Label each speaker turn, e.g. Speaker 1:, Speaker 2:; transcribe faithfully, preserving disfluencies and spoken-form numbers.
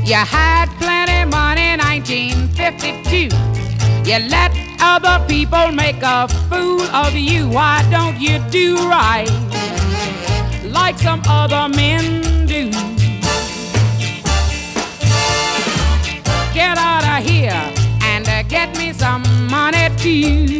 Speaker 1: You had plenty money in nineteen fifty-two. You let other people make a fool of you. Why don't you do right like some other men do? Get out of here and uh, get me some money too.